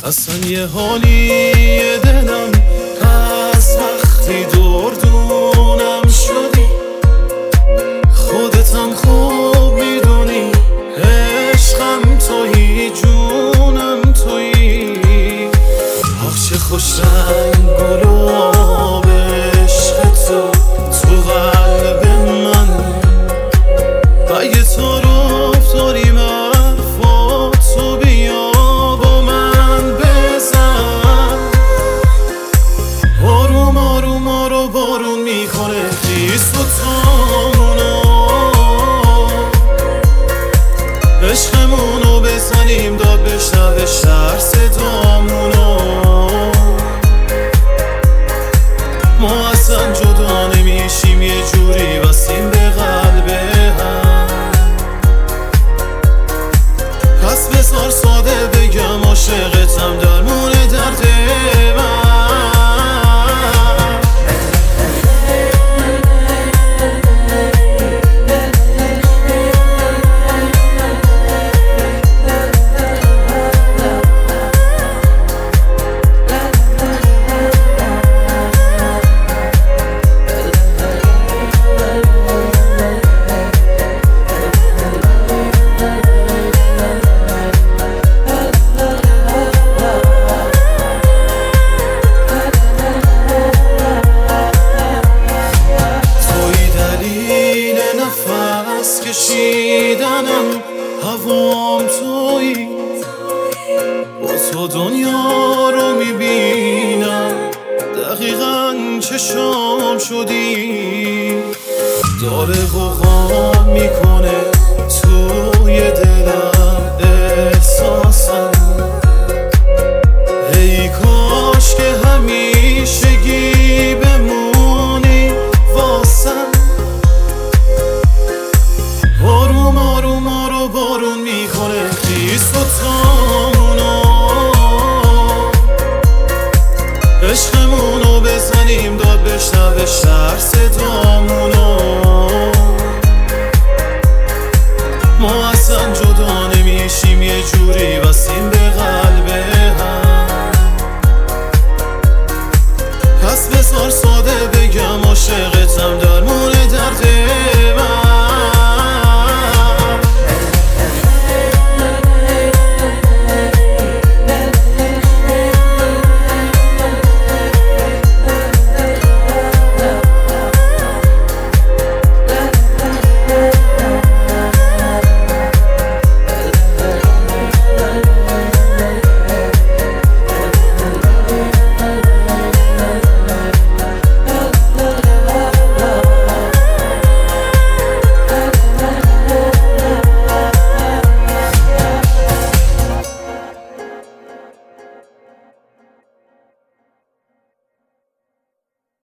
اصلا یه حالی دلم از وقتی دردونم شدی، خودتم خوب میدونی عشقم تویی، جونم تویی. آخ چه خوش رنگ گلاب عشق تو قلب من، اگه تو رفت داریم حرفاتو بیا با من بزن. آروم آروم ما رو بارون میکنه خیس و تامونو، عشقمونو بزنیم داد بشنوه شهر صدامونو. ما اصلا جدا نمیشیم، یه جوری واسیم به قلب هم. پس بذار ساده بگم عاشقتم درمون درد من. کشیدنم هوام تویی، با تو دنیا رو میبینم دقیقاً چشام شدی. داره غوغا میکنه توی دلم احساسم، ای کاش که همیشگی بمونی واسم. آروم آروم ما رو بارون میکنه خیس و تامونو، عشقمونو بزنیم داد بشنوه شهر صدامونو.